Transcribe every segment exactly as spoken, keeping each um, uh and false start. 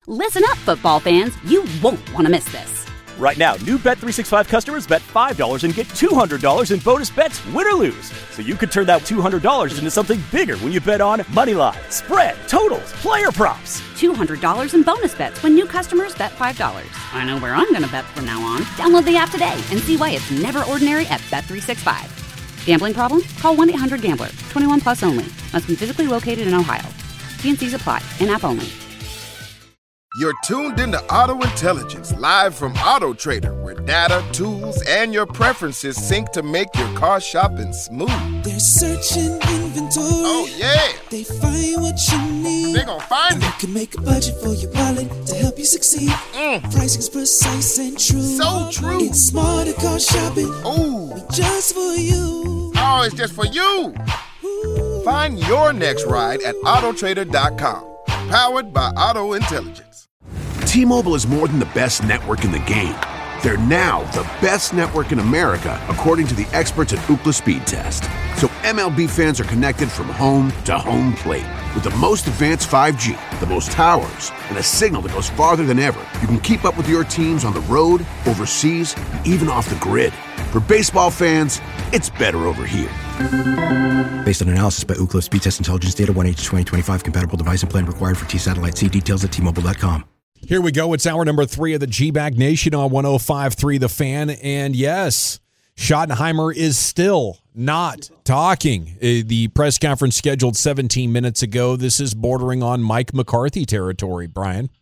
Listen up, football fans. You won't want to miss this. Right now, new Bet three sixty-five customers bet five dollars and get two hundred dollars in bonus bets, win or lose. So you could turn that two hundred dollars into something bigger when you bet on money line, spread, totals, player props. two hundred dollars in bonus bets when new customers bet five dollars. I know where I'm going to bet from now on. Download the app today and see why it's never ordinary at Bet three sixty-five. Gambling problem? Call one eight hundred gambler. twenty-one plus only. Must be physically located in Ohio. T and C's apply. In-app only. You're tuned into Auto Intelligence, live from Auto Trader, where data, tools, and your preferences sync to make your car shopping smooth. They're searching inventory. Oh, yeah. They find what you need. They're gonna find and it. They can make a budget for your wallet to help you succeed. Mm. Pricing's precise and true. So true. It's smarter car shopping. Ooh. Just for you. Oh, it's just for you. Ooh. Find your next ride at auto trader dot com. Powered by Auto Intelligence. T-Mobile is more than the best network in the game. They're now the best network in America, according to the experts at Ookla Speed Test. So M L B fans are connected from home to home plate. With the most advanced five G, the most towers, and a signal that goes farther than ever, you can keep up with your teams on the road, overseas, and even off the grid. For baseball fans, it's better over here. Based on analysis by Ookla Speed Test Intelligence Data, one H twenty twenty-five compatible device and plan required for T-Satellite. See details at T Mobile dot com. Here we go. It's hour number three of the G-Bag Nation on one oh five point three The Fan. And yes, Schottenheimer is still not talking. The press conference scheduled seventeen minutes ago. This is bordering on Mike McCarthy territory, Brian.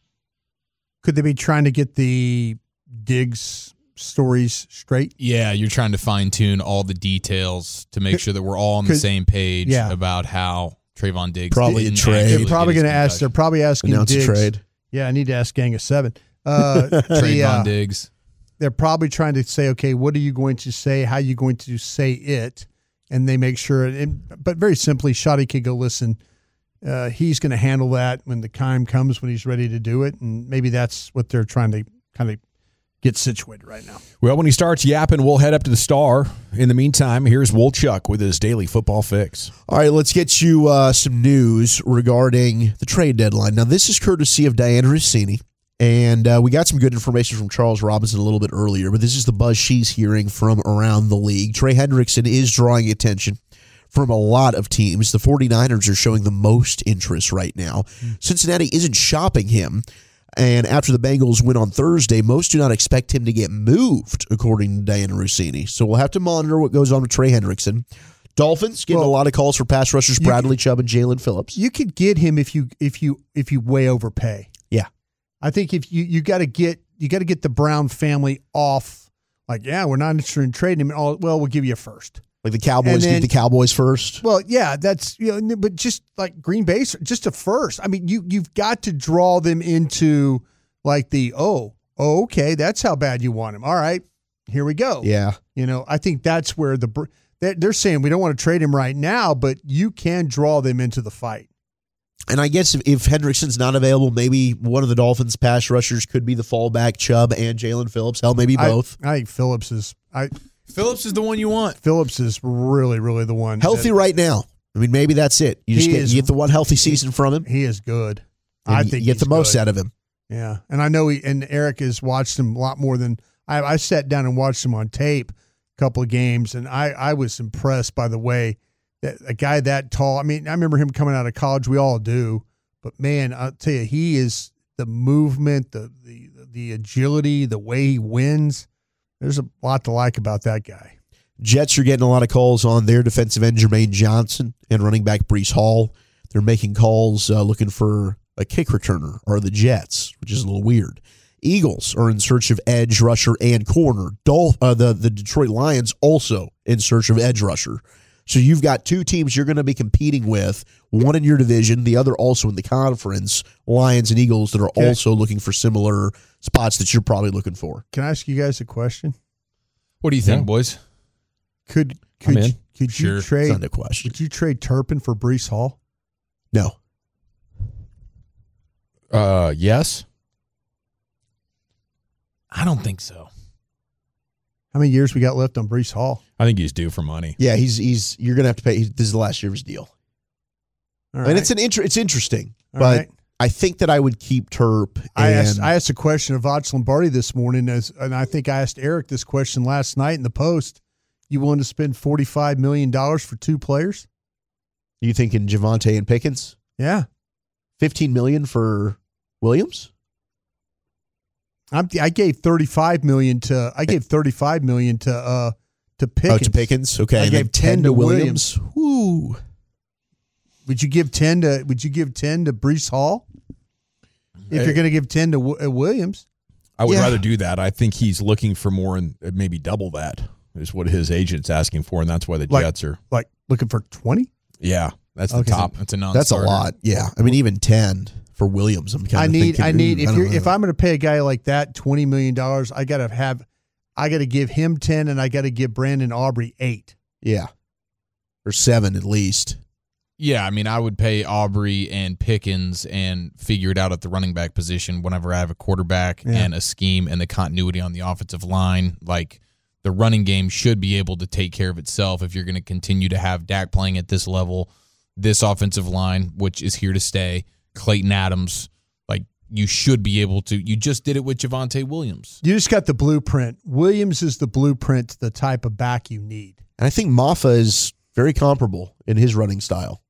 Could they be trying to get the Diggs stories straight? Yeah, you're trying to fine-tune all the details to make sure that we're all on the same page yeah. about how Trayvon Diggs probably a trade. They're probably going to ask. They're probably asking Announce Diggs. a trade. Yeah, I need to ask Gang of Seven. Uh, Trayvon uh, Diggs. They're probably trying to say, okay, what are you going to say? How are you going to say it? And they make sure. And, but very simply, Shotty could go listen. Uh, he's going to handle that when the time comes when he's ready to do it, and maybe that's what they're trying to kind of get situated right now. Well, when he starts yapping, we'll head up to the Star. In the meantime, here's Wolchuk with his daily football fix. All right, let's get you uh, some news regarding the trade deadline. Now, this is courtesy of Diana Rossini, and uh, we got some good information from Charles Robinson a little bit earlier, but this is the buzz she's hearing from around the league. Trey Hendrickson is drawing attention from a lot of teams. The 49ers are showing the most interest right now. Mm. Cincinnati isn't shopping him. And after the Bengals win on Thursday, most do not expect him to get moved, according to Diana Rossini. So we'll have to monitor what goes on with Trey Hendrickson. Dolphins getting well, a lot of calls for pass rushers, Bradley you, Chubb and Jalen Phillips. You could get him if you if you if you way overpay. Yeah, I think if you you got to get you got to get the Brown family off. Like, yeah, we're not interested in trading him. All well, we'll give you a first. Like the Cowboys then, get the Cowboys first. Well, yeah, that's you know, but just like Green Bay, just a first. I mean, you you've got to draw them into like the oh, oh okay, that's how bad you want him. All right, here we go. Yeah, you know, I think that's where the they're, they're saying we don't want to trade him right now, but you can draw them into the fight. And I guess if, if Hendrickson's not available, maybe one of the Dolphins' pass rushers could be the fallback, Chubb and Jalen Phillips. Hell, maybe both. I, I think Phillips is I. Phillips is the one you want. Phillips is really, really the one. Healthy that, right now. I mean, maybe that's it. You just get, is, you get the one healthy season from him. He is good. I think you get he's the most good. out of him. Yeah, and I know he and Eric has watched him a lot more than I. I sat down and watched him on tape a couple of games, and I, I was impressed by the way that a guy that tall. I mean, I remember him coming out of college. We all do, but man, I'll tell you, he is the movement, the the the agility, the way he wins. There's a lot to like about that guy. Jets are getting a lot of calls on their defensive end, Jermaine Johnson, and running back Breece Hall. They're making calls uh, looking for a kick returner, or the Jets, which is a little weird. Eagles are in search of edge rusher and corner. Dolph, uh, the, the Detroit Lions also in search of edge rusher. So you've got two teams you're going to be competing with, one in your division, the other also in the conference, Lions and Eagles, that are okay. also looking for similar spots that you're probably looking for. Can I ask you guys a question? What do you think, yeah. boys? Could could you, could sure. you trade? It's not a question. Would you trade Turpin for Breece Hall? No. Uh, yes. I don't think so. How many years we got left on Breece Hall? I think he's due for money. Yeah, he's he's. You're gonna have to pay. This is the last year of his deal. All I right. mean, it's an inter, It's interesting, All but right. I think that I would keep Terp. And I asked I asked a question of Voch Lombardi this morning, as, and I think I asked Eric this question last night in the Post. You willing to spend forty-five million dollars for two players? You thinking Javonte and Pickens? Yeah. fifteen million dollars for Williams? I'm, I gave thirty-five million dollars to I gave thirty-five million dollars to uh to Pickens. Oh, to Pickens. Okay. I and gave ten, ten to Williams. Williams. Woo. Would you give ten to Would you give ten to Breece Hall? If you're going to give ten to w- Williams, I would yeah. rather do that. I think he's looking for more and maybe double that is what his agent's asking for, and that's why the like, Jets are like looking for twenty. Yeah, that's okay. the top. That's a non. That's a lot. Yeah, I mean even ten for Williams. I'm kind I of need. thinking, I need. ooh, If I you're know. if I'm going to pay a guy like that twenty million dollars, I got to have. I got to give him ten, and I got to give Brandon Aubrey eight. Yeah, or seven at least. Yeah, I mean, I would pay Aubrey and Pickens and figure it out at the running back position whenever I have a quarterback yeah. and a scheme and the continuity on the offensive line. Like, the running game should be able to take care of itself if you're going to continue to have Dak playing at this level, this offensive line, which is here to stay, Clayton Adams. Like, you should be able to. You just did it with Javonte Williams. You just got the blueprint. Williams is the blueprint to the type of back you need. And I think Maffa is very comparable in his running style.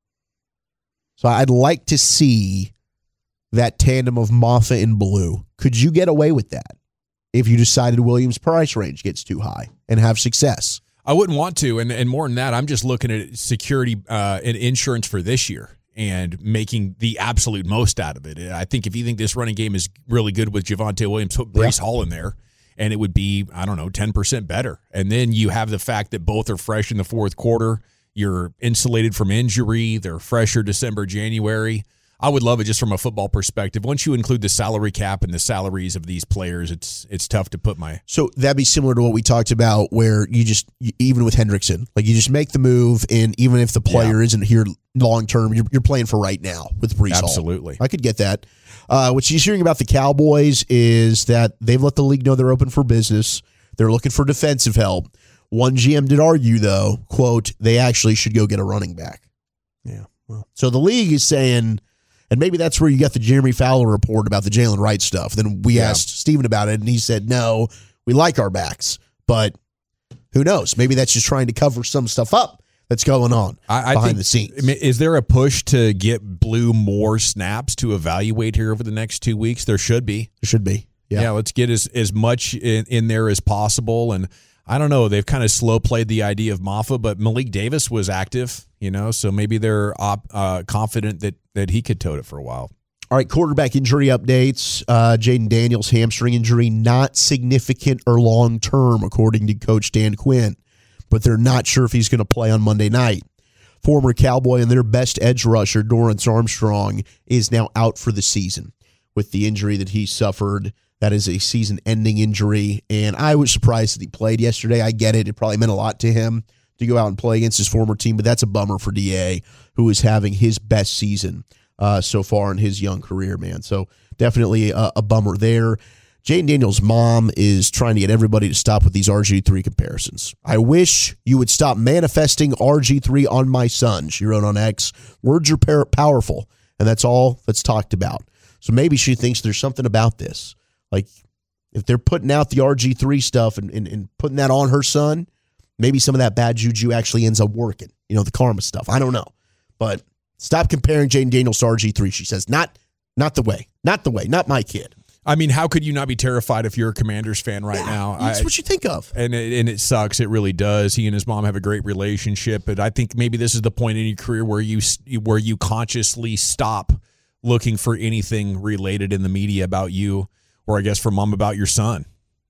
So I'd like to see that tandem of Maffa and Blue. Could you get away with that if you decided Williams' price range gets too high and have success? I wouldn't want to, and and more than that, I'm just looking at security uh, and insurance for this year and making the absolute most out of it. I think if you think this running game is really good with Javonte Williams, put Breece yeah. Hall in there, and it would be, I don't know, ten percent better. And then you have the fact that both are fresh in the fourth quarter. You're insulated from injury. They're fresher December, January. I would love it just from a football perspective. Once you include the salary cap and the salaries of these players, it's it's tough to put my... So that'd be similar to what we talked about where you just, even with Hendrickson, like you just make the move, and even if the player yeah. isn't here long-term, you're, you're playing for right now with Breece Hall. Absolutely. I could get that. Uh, what she's hearing about the Cowboys is that they've let the league know they're open for business. They're looking for defensive help. One G M did argue, though, quote, they actually should go get a running back. Yeah. Well, so the league is saying, and maybe that's where you got the Jeremy Fowler report about the Jalen Wright stuff. Then we yeah. asked Steven about it, and he said, no, we like our backs. But who knows? Maybe that's just trying to cover some stuff up that's going on I, I behind think, the scenes. Is there a push to get Blue more snaps to evaluate here over the next two weeks? There should be. There should be. Yeah, yeah let's get as, as much in, in there as possible. And I don't know. They've kind of slow played the idea of Maffa, but Malik Davis was active, you know, so maybe they're op, uh, confident that, that he could tote it for a while. All right, quarterback injury updates. Uh, Jaden Daniels' hamstring injury, not significant or long-term, according to Coach Dan Quinn, but they're not sure if he's going to play on Monday night. Former Cowboy and their best edge rusher, Dorrance Armstrong, is now out for the season with the injury that he suffered. That is a season-ending injury, and I was surprised that he played yesterday. I get it. It probably meant a lot to him to go out and play against his former team, but that's a bummer for D A, who is having his best season uh, so far in his young career, man. So definitely a, a bummer there. Jaden Daniels' mom is trying to get everybody to stop with these R G three comparisons. I wish you would stop manifesting R G three on my son, she wrote on X. Words are par- powerful, and that's all that's talked about. So maybe she thinks there's something about this. Like, if they're putting out the R G three stuff and, and, and putting that on her son, maybe some of that bad juju actually ends up working. You know, the karma stuff. I don't know. But stop comparing Jaden Daniels to R G three, she says. Not not the way. Not the way. Not my kid. I mean, how could you not be terrified if you're a Commanders fan right yeah, now? That's I, what you think of. And it, and it sucks. It really does. He and his mom have a great relationship, but I think maybe this is the point in your career where you where you consciously stop looking for anything related in the media about you, or I guess from mom about your son,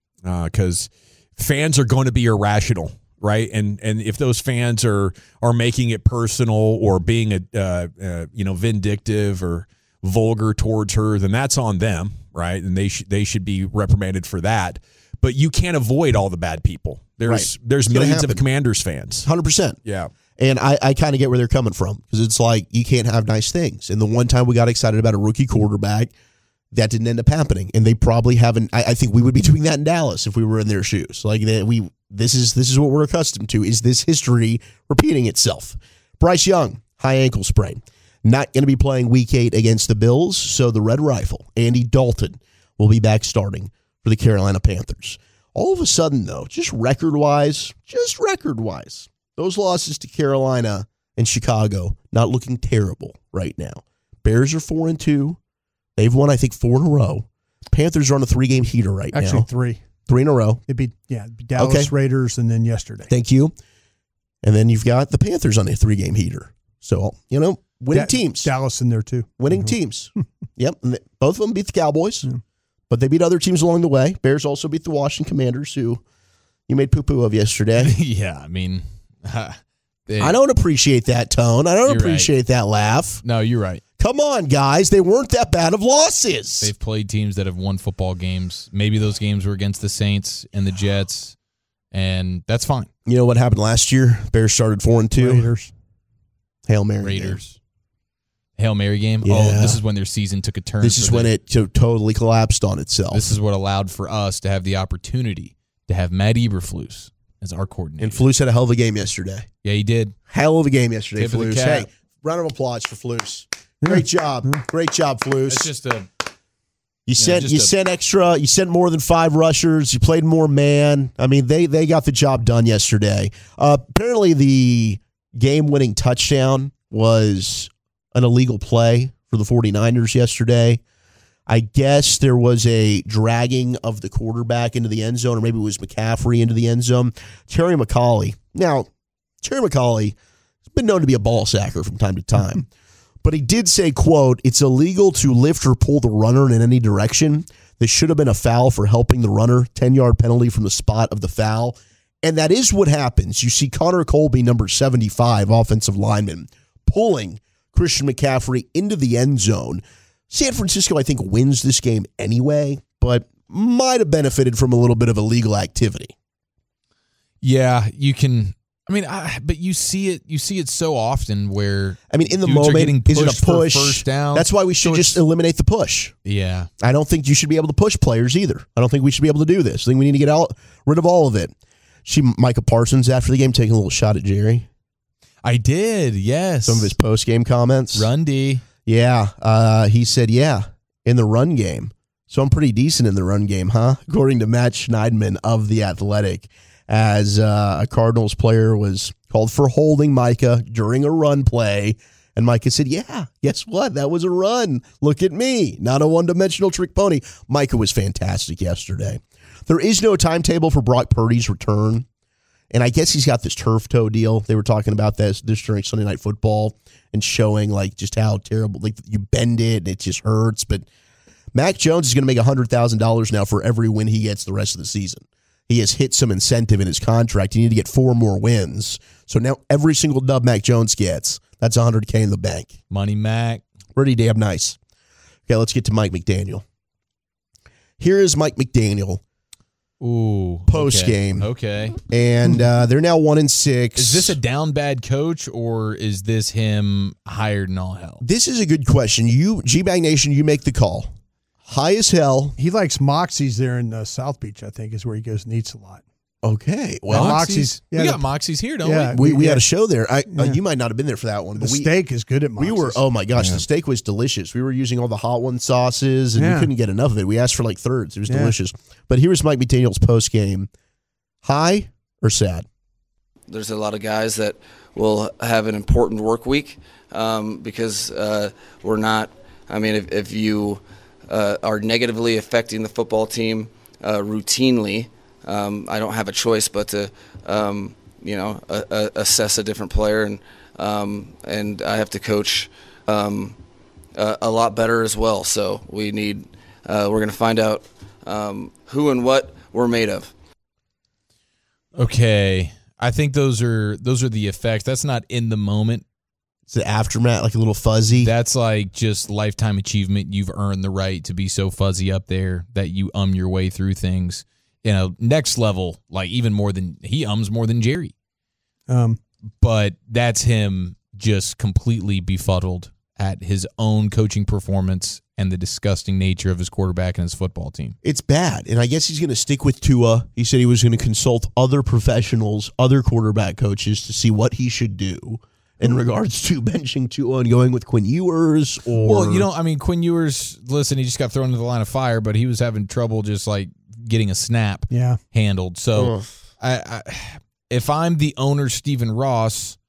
because uh, fans are going to be irrational, right? And and if those fans are are making it personal or being a uh, uh, you know vindictive or vulgar towards her, then that's on them, right? And they should they should be reprimanded for that. But you can't avoid all the bad people. There's right. there's it's millions of Commanders fans, one hundred percent. Yeah. And I, I kind of get where they're coming from, because it's like you can't have nice things. And the one time we got excited about a rookie quarterback, that didn't end up happening. And they probably haven't. I, I think we would be doing that in Dallas if we were in their shoes. Like they, we, this is this is what we're accustomed to. Is this history repeating itself? Bryce Young, high ankle sprain. not going to be playing week eight against the Bills, so the Red Rifle, Andy Dalton, will be back starting for the Carolina Panthers. All of a sudden, though, just record-wise, just record-wise, those losses to Carolina and Chicago not looking terrible right now. Bears are four and two. They've won, I think, four in a row. Panthers are on a three-game heater right Actually, now. Actually, three. Three in a row. It'd be, yeah, it'd be Dallas Okay. Raiders and then yesterday. Thank you. And then you've got the Panthers on a three-game heater. So, you know, winning Da- teams. Dallas in there, too. Winning Mhm. teams. Yep. And they- both of them beat the Cowboys, Yeah. but they beat other teams along the way. Bears also beat the Washington Commanders, who you made poo-poo of yesterday. yeah, I mean, they, I don't appreciate that tone. I don't You're appreciate that laugh. No, you're right. Come on, guys. They weren't that bad of losses. They've played teams that have won football games. Maybe those games were against the Saints and the Jets, and that's fine. You know what happened last year? Bears started four and two. Raiders. Hail Mary. Raiders. Hail Mary game? Yeah. Oh, this is when their season took a turn. This for is when the- it to- totally collapsed on itself. This is what allowed for us to have the opportunity to have Matt Eberflus as our coordinator. And Flus had a hell of a game yesterday. Yeah, he did. Hell of a game yesterday, Tip of the Flus. cap. Hey, round of applause for Flus. Great job. Great job, Flus. It's just a You sent just you a- sent extra. You sent more than five rushers. You played more man. I mean, they they got the job done yesterday. Uh, apparently, the game-winning touchdown was an illegal play for the 49ers yesterday. I guess there was a dragging of the quarterback into the end zone, or maybe it was McCaffrey into the end zone. Terry McAulay. Now, Terry McAulay has been known to be a ball sacker from time to time. But he did say, quote, "It's illegal to lift or pull the runner in any direction. This should have been a foul for helping the runner. ten-yard penalty from the spot of the foul." And that is what happens. You see Connor Colby, number seventy-five, offensive lineman, pulling Christian McCaffrey into the end zone. San Francisco, I think, wins this game anyway, but might have benefited from a little bit of illegal activity. yeah. You can. I mean, I, but you see it. You see it so often where I mean, in the dudes are getting moment, is it pushed a for push? first down. That's why we should So just it's- eliminate the push. Yeah. I don't think you should be able to push players either. I don't think we should be able to do this. I think we need to get out rid of all of it. See Micah Parsons after the game taking a little shot at Jerry. I did. Yes. Some of his post game comments. Rundy. Yeah. Uh, he said, yeah, in the run game. So I'm pretty decent in the run game, huh? According to Matt Schneidman of The Athletic, as uh, a Cardinals player was called for holding Micah during a run play. And Micah said, yeah, guess what? That was a run. Look at me. Not a one-dimensional trick pony. Micah was fantastic yesterday. There is no timetable for Brock Purdy's return. And I guess he's got this turf toe deal. They were talking about this, this during Sunday Night Football and showing like just how terrible, like you bend it and it just hurts. But Mac Jones is going to make one hundred thousand dollars now for every win he gets the rest of the season. He has hit some incentive in his contract. You need to get four more wins. So now every single dub Mac Jones gets, that's one hundred K in the bank. Money Mac. Pretty damn nice. Okay, let's get to Mike McDaniel. Here is Mike McDaniel Ooh. post game. Okay. okay. And uh, they're now one and six. Is this a down bad coach or is this him hired in all hell? This is a good question. You, G-Bag Nation, you make the call. High as hell. He likes Moxie's there in uh, South Beach, I think, is where he goes and eats a lot. Okay. Well, Well, Moxie's. Yeah, we the- got Moxie's here, don't Yeah. we, we yeah. had a show there. I, uh, Yeah. you might not have been there for that one. The But we, steak is good at we Moxie's. were, oh my gosh, the steak was delicious. We were using all the hot one sauces and we Yeah. couldn't get enough of it. We asked for like thirds. It was Yeah. delicious. But here's Mike McDaniel's post game. High or sad? There's a lot of guys that will have an important work week um, because uh, we're not, I mean, if, if you uh, are negatively affecting the football team uh, routinely, um, I don't have a choice but to, um, you know, a, a assess a different player, and um, and I have to coach um, a, a lot better as well. So we need, uh, we're going to find out um, who and what we're made of. Okay. I think those are those are the effects. That's not in the moment. It's the aftermath, like a little fuzzy. That's like just lifetime achievement. You've earned the right to be so fuzzy up there that you um your way through things. You know, next level, like even more than he ums more than Jerry. Um, But that's him just completely befuddled at his own coaching performance and the disgusting nature of his quarterback and his football team. It's bad. And I guess he's going to stick with Tua. He said he was going to consult other professionals, other quarterback coaches to see what he should do. in regards to benching Tua and going with Quinn Ewers? Or Well, you know, I mean, Quinn Ewers, listen, he just got thrown into the line of fire, but he was having trouble just like getting a snap yeah. handled. So Ugh. I, I, if I'm the owner, Stephen Ross,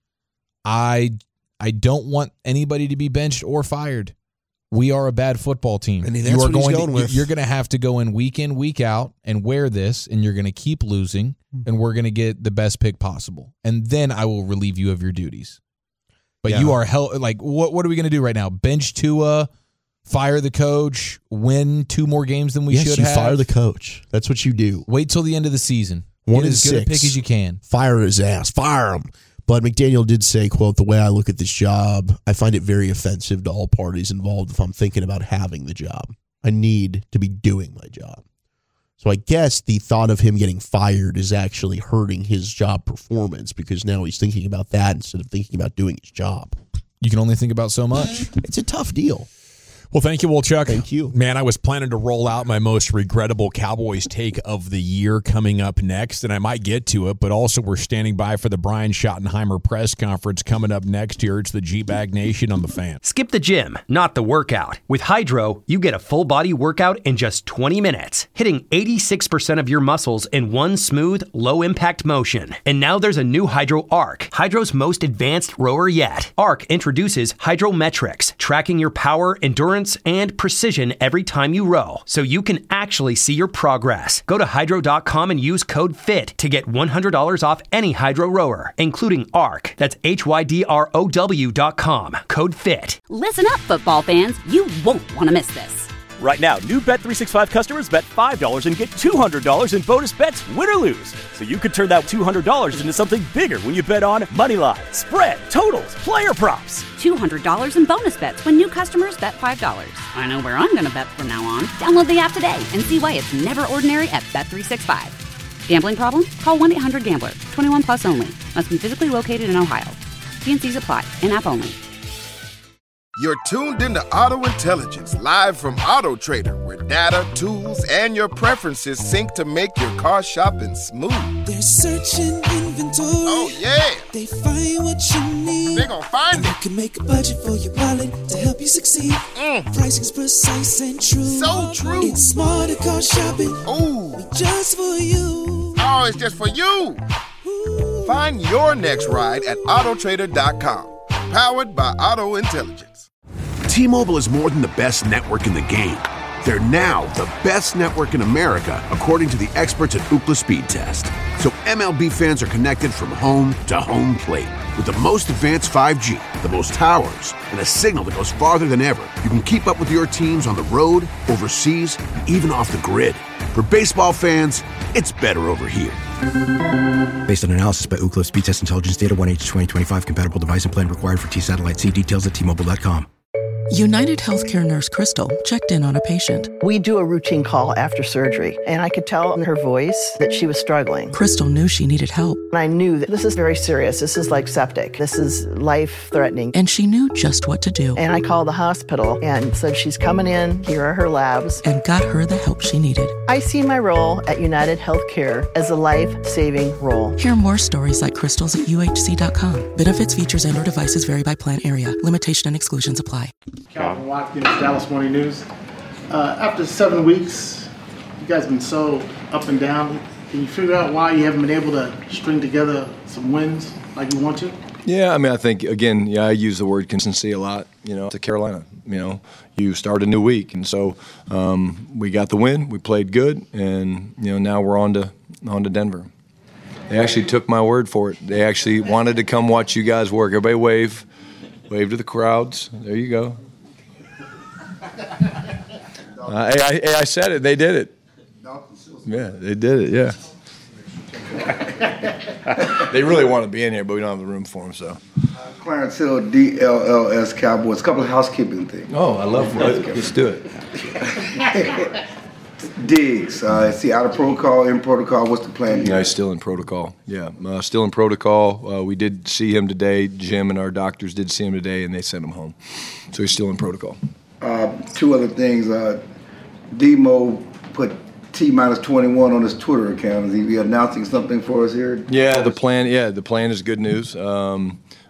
I I don't want anybody to be benched or fired. We are a bad football team. I mean, you that's are what he's going going to, with. You're going to have to go in week in, week out and wear this, and you're going to keep losing, and we're going to get the best pick possible. And then I will relieve you of your duties. But Yeah. you are hell. Like, what What are we going to do right now? Bench Tua, fire the coach, win two more games than we yes, should you have. fire the coach. That's what you do. Wait till the end of the season. One Get in as good a six. pick as you can. Fire his ass. Fire him. But McDaniel did say, quote, the way I look at this job, I find it very offensive to all parties involved if I'm thinking about having the job. I need to be doing my job. So I guess the thought of him getting fired is actually hurting his job performance because now he's thinking about that instead of thinking about doing his job. You can only think about so much. It's a tough deal. Well, thank you, Wolchuk. Thank you. Man, I was planning to roll out my most regrettable Cowboys take of the year coming up next, and I might get to it, but also we're standing by for the Brian Schottenheimer press conference coming up next here. It's the G-Bag Nation on the Fan. Skip the gym, not the workout. With Hydro, you get a full body workout in just twenty minutes, hitting eighty-six percent of your muscles in one smooth, low impact motion. And now there's a new Hydro Arc, Hydro's most advanced rower yet. Arc introduces Hydrometrics, tracking your power, endurance, and precision every time you row, so you can actually see your progress. Go to hydro dot com and use code FIT to get one hundred dollars off any Hydro rower, including Arc. That's H Y D R O W dot com. Code FIT. Listen up, football fans. You won't want to miss this. Right now, new Bet three sixty-five customers bet five dollars and get two hundred dollars in bonus bets, win or lose. So you could turn that two hundred dollars into something bigger when you bet on moneyline, spread, totals, player props. two hundred dollars in bonus bets when new customers bet five dollars. I know where I'm going to bet from now on. Download the app today and see why it's never ordinary at Bet three sixty-five. Gambling problem? Call one eight hundred gambler. twenty-one plus only. Must be physically located in Ohio. T and C's apply. In-app only. You're tuned into Auto Intelligence, live from Auto Trader, where data, tools, and your preferences sync to make your car shopping smooth. They're searching inventory. Oh, yeah. They find what you need. They gon' find and it. You can make a budget for your wallet to help you succeed. Mm. Pricing's precise and true. So true. It's smarter car shopping. Ooh. Just for you. Oh, it's just for you. Ooh. Find your next ride at auto trader dot com. Powered by Auto Intelligence. T-Mobile is more than the best network in the game. They're now the best network in America, according to the experts at Ookla Speed Test. So M L B fans are connected from home to home plate. With the most advanced five G, the most towers, and a signal that goes farther than ever, you can keep up with your teams on the road, overseas, and even off the grid. For baseball fans, it's better over here. Based on analysis by Ookla Speed Test Intelligence data, one H twenty twenty-five compatible device and plan required for T-Satellite. See details at T Mobile dot com. United Healthcare nurse Crystal checked in on a patient. We do a routine call after surgery, and I could tell in her voice that she was struggling. Crystal knew she needed help. And I knew that this is very serious. This is like septic. This is life-threatening. And she knew just what to do. And I called the hospital and said, she's coming in, here are her labs. And got her the help she needed. I see my role at United Healthcare as a life-saving role. Hear more stories like Crystal's at U H C dot com. Benefits, features, and or devices vary by plan area. Limitation and exclusions apply. Calvin Watkins, Dallas Morning News. Uh, after seven weeks, you guys have been so up and down. Can you figure out why you haven't been able to string together some wins like you want to? Yeah, I mean, I think, again, yeah, I use the word consistency a lot, you know, to Carolina. You know, you start a new week, and so um, we got the win, we played good, and, you know, now we're on to, on to Denver. They actually took my word for it. They actually wanted to come watch you guys work. Everybody wave. Wave to the crowds. There you go. Uh, I, I, I said it. They did it. Yeah, they did it, yeah. They really want to be in here, but we don't have the room for them, so. Uh, Clarence Hill, D L L S Cowboys. A couple of housekeeping things. Oh, I love it. Let's do it. Diggs, uh, is he out of protocol, in protocol? What's the plan here? Yeah, he's still in protocol. Yeah, uh, still in protocol. Uh, we did see him today. Jim and our doctors did see him today, and they sent him home. So he's still in protocol. Uh, two other things. Uh, Demo put T minus twenty-one on his Twitter account. Is he announcing something for us here? Yeah, the plan. Yeah, the plan is good news. Um,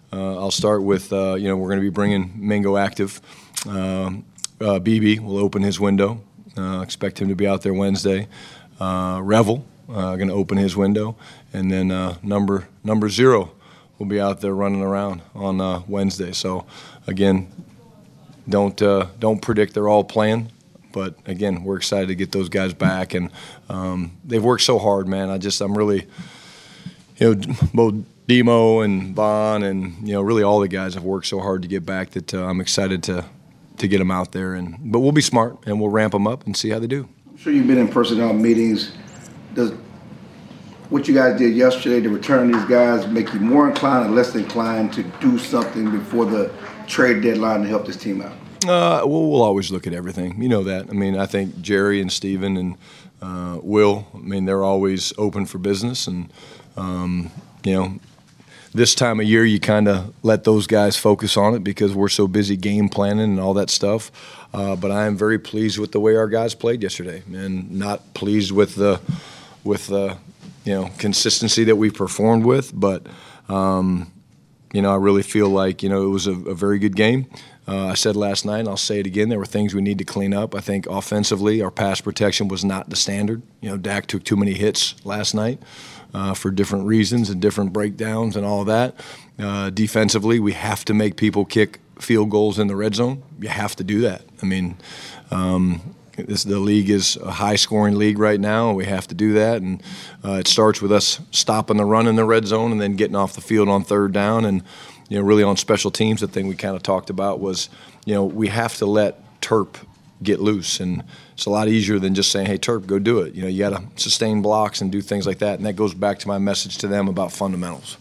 uh, I'll start with, uh, you know, we're going to be bringing Mingo active. Uh, uh, B B will open his window. Uh, expect him to be out there Wednesday. Uh, Revel uh, going to open his window. And then uh, number number zero will be out there running around on uh, Wednesday. So, again, don't uh, don't predict they're all playing. But, again, we're excited to get those guys back. And um, they've worked so hard, man. I just, I'm really, you know, both Demo and Bon and, you know, really all the guys have worked so hard to get back that uh, I'm excited to to get them out there. And But we'll be smart, and we'll ramp them up and see how they do. I'm sure you've been in personnel meetings. Does what you guys did yesterday to return these guys make you more inclined or less inclined to do something before the trade deadline to help this team out? Uh, well, we'll always look at everything. You know that. I mean, I think Jerry and Steven and uh, Will, I mean, they're always open for business. And, um, you know, this time of year you kind of let those guys focus on it because we're so busy game planning and all that stuff. Uh, but I am very pleased with the way our guys played yesterday, and not pleased with the with the you know consistency that we performed with. But um, you know, I really feel like you know it was a, a very good game. Uh, I said last night, and I'll say it again, there were things we need to clean up. I think offensively, our pass protection was not the standard. You know, Dak took too many hits last night uh, for different reasons and different breakdowns and all of that. Uh, defensively, we have to make people kick field goals in the red zone. You have to do that. I mean, um, this, the league is a high-scoring league right now, and we have to do that. And uh, it starts with us stopping the run in the red zone and then getting off the field on third down. And you know, really on special teams, the thing we kind of talked about was, you know, we have to let Terp get loose. And it's a lot easier than just saying, hey, Terp, go do it. You know, you got to sustain blocks and do things like that. And that goes back to my message to them about fundamentals.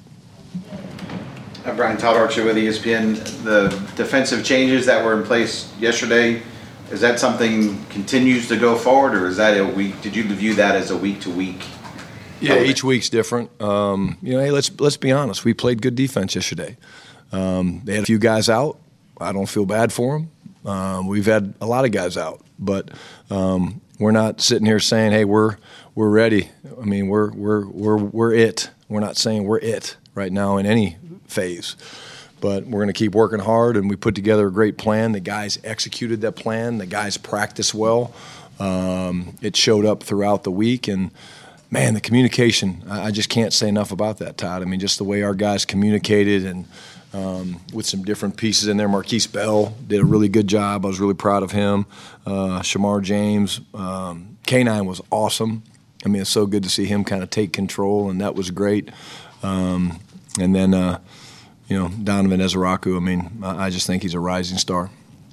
Uh, Brian, Todd Archer with E S P N. The defensive changes that were in place yesterday, is that something continues to go forward, or is that a week? Did you view that as a week-to-week? Yeah, each week's different. Um, you know, hey, let's let's be honest. We played good defense yesterday. Um, they had a few guys out. I don't feel bad for them. Um, we've had a lot of guys out, but um, we're not sitting here saying, "Hey, we're we're ready." I mean, we're we're we're we're it. We're not saying we're it right now in any phase, but we're going to keep working hard. And we put together a great plan. The guys executed that plan. The guys practiced well. Um, it showed up throughout the week, and man, the communication, I just can't say enough about that, Todd. I mean, just the way our guys communicated and um, with some different pieces in there. Marquise Bell did a really good job. I was really proud of him. Uh, Shamar James. Um, K nine was awesome. I mean, it's so good to see him kind of take control, and that was great. Um, and then, uh, you know, Donovan Ezeraku, I mean, I just think he's a rising star.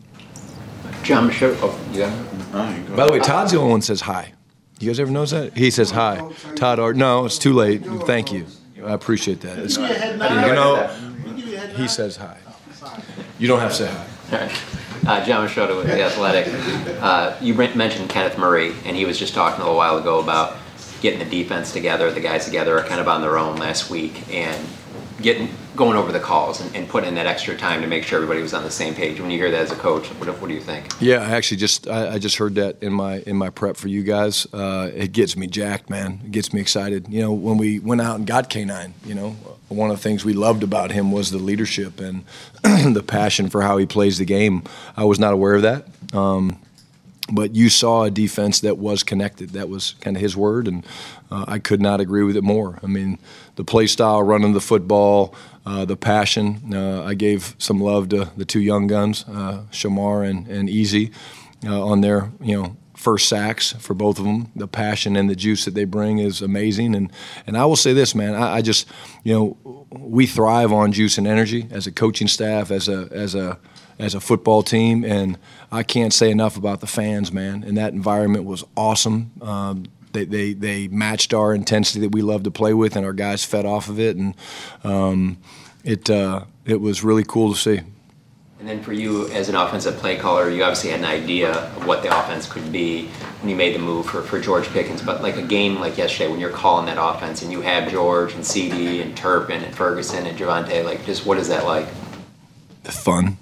John Michaud. Oh, yeah. By the way, Todd's the only one that says hi. You guys ever notice that? He says hi. Todd Art. No, it's too late. Thank you. I appreciate that. It's, you know, he says hi. You don't have to say hi. All right. Uh, John Michaud with The Athletic. Uh, you mentioned Kenneth Murray, and he was just talking a little while ago about getting the defense together. The guys together are kind of on their own last week, and getting going over the calls and, and putting in that extra time to make sure everybody was on the same page. When you hear that as a coach, what, what do you think? Yeah, I actually just I, I just heard that in my in my prep for you guys. Uh, it gets me jacked, man. It gets me excited. You know, when we went out and got K nine, you know, one of the things we loved about him was the leadership and the passion for how he plays the game. I was not aware of that. Um, But you saw a defense that was connected. That was kind of his word, and uh, I could not agree with it more. I mean, the play style, running the football, uh, the passion. Uh, I gave some love to the two young guns, uh, Shamar and, and Easy, uh, on their you know first sacks for both of them. The passion and the juice that they bring is amazing. And and I will say this, man, I, I just you know we thrive on juice and energy as a coaching staff, as a as a as a football team, and I can't say enough about the fans, man. And that environment was awesome. Um, they, they they matched our intensity that we love to play with, and our guys fed off of it, and um, it uh, it was really cool to see. And then for you as an offensive play caller, you obviously had an idea of what the offense could be when you made the move for, for George Pickens. But like a game like yesterday, when you're calling that offense and you have George and C D and Turpin and Ferguson and Javonte, like just what is that like? Fun.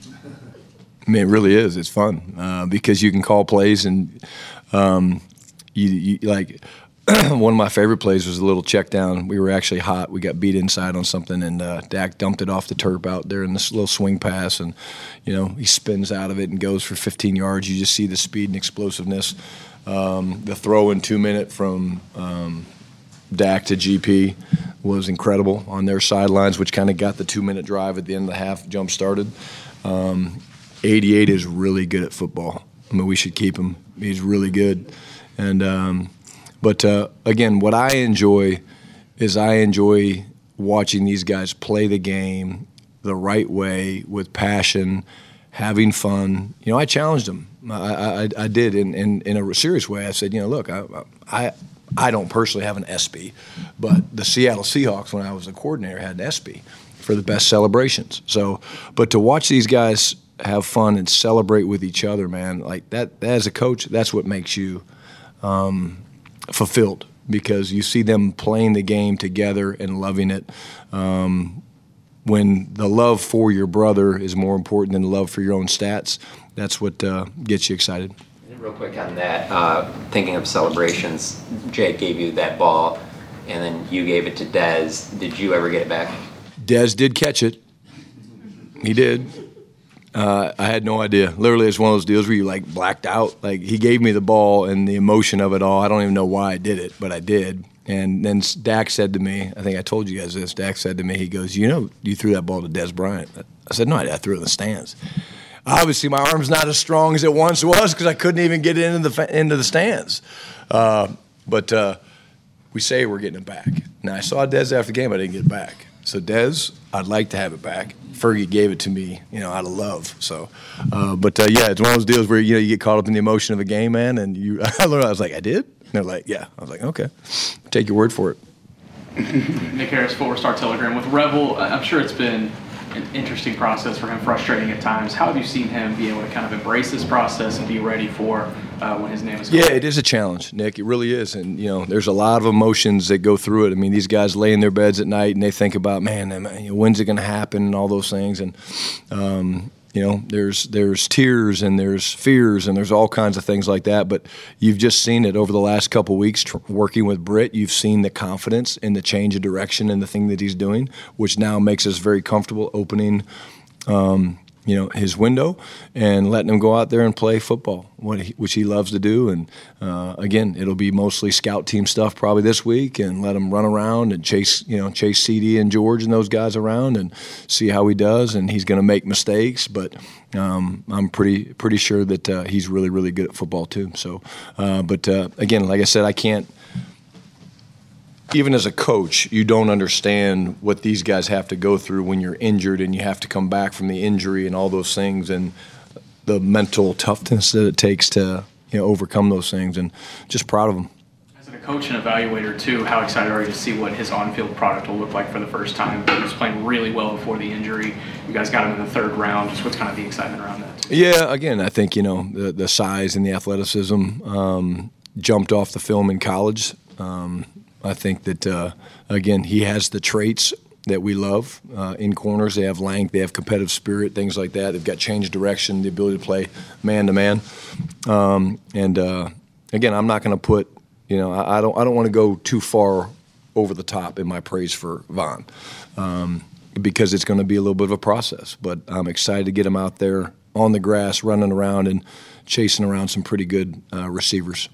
I mean, it really is. It's fun uh, because you can call plays and um, you, you like one of my favorite plays was a little check down. We were actually hot. We got beat inside on something, and uh, Dak dumped it off the turf out there in this little swing pass, and you know he spins out of it and goes for fifteen yards. You just see the speed and explosiveness. Um, the throw in two minute from um, Dak to G P was incredible on their sidelines, which kind of got the two minute drive at the end of the half jump started. Um, eighty-eight is really good at football. I mean, we should keep him. He's really good, and. Um, But, uh, again, what I enjoy is I enjoy watching these guys play the game the right way with passion, having fun. You know, I challenged them. I, I, I did in, in, in a serious way. I said, you know, look, I, I I don't personally have an E S P Y, but the Seattle Seahawks, when I was a coordinator, had an E S P Y for the best celebrations. So, but to watch these guys have fun and celebrate with each other, man, like that, as a coach, that's what makes you um, – fulfilled, because you see them playing the game together and loving it. Um, when the love for your brother is more important than the love for your own stats, that's what uh, gets you excited. Real quick on that, uh, thinking of celebrations, Jake gave you that ball, and then you gave it to Dez. Did you ever get it back? Dez did catch it. He did. Uh, I had no idea. Literally, it's one of those deals where you, like, blacked out. Like, he gave me the ball and the emotion of it all. I don't even know why I did it, but I did. And then Dak said to me, I think I told you guys this, Dak said to me, he goes, you know, you threw that ball to Dez Bryant. I said, no, I, I threw it in the stands. Obviously, my arm's not as strong as it once was because I couldn't even get it into the, into the stands. Uh, but uh, we say we're getting it back. Now, I saw Dez after the game. I didn't get it back. So, Dez, I'd like to have it back. Fergie gave it to me, you know, out of love. So, uh, but uh, yeah, it's one of those deals where you know you get caught up in the emotion of a game, man. And you, I learned, I was like, I did. And they're like, yeah. I was like, okay, take your word for it. Nick Harris, Four Star Telegram. With Revel, I'm sure it's been an interesting process for him, frustrating at times. How have you seen him be able to kind of embrace this process and be ready for uh, when his name is called? Yeah, it is a challenge, Nick. It really is. And, you know, there's a lot of emotions that go through it. I mean, these guys lay in their beds at night and they think about, man, when's it going to happen and all those things. And, um, you know, there's there's tears and there's fears and there's all kinds of things like that. But you've just seen it over the last couple of weeks tr- working with Britt. You've seen the confidence in the change of direction and the thing that he's doing, which now makes us very comfortable opening, um, you know, his window and letting him go out there and play football, what he, which he loves to do. And, uh, again, it'll be mostly scout team stuff probably this week and let him run around and chase, you know, chase C D and George and those guys around and see how he does. And he's going to make mistakes, but um, I'm pretty pretty sure that uh, he's really, really good at football too. So, uh, but, uh, again, like I said, I can't – even as a coach, you don't understand what these guys have to go through when you're injured and you have to come back from the injury and all those things and the mental toughness that it takes to, you know, overcome those things. And just proud of them. As a coach and evaluator, too, how excited are you to see what his on-field product will look like for the first time? He was playing really well before the injury. You guys got him in the third round. Just what's kind of the excitement around that? Yeah, again, I think, you know, the, the size and the athleticism um, jumped off the film in college. Um, I think that, uh, again, he has the traits that we love uh, in corners. They have length, they have competitive spirit, things like that. They've got change of direction, the ability to play man-to-man. Um, and, uh, again, I'm not going to put, you know, I, I don't I don't want to go too far over the top in my praise for Von um, because it's going to be a little bit of a process. But I'm excited to get him out there on the grass, running around and chasing around some pretty good uh, receivers.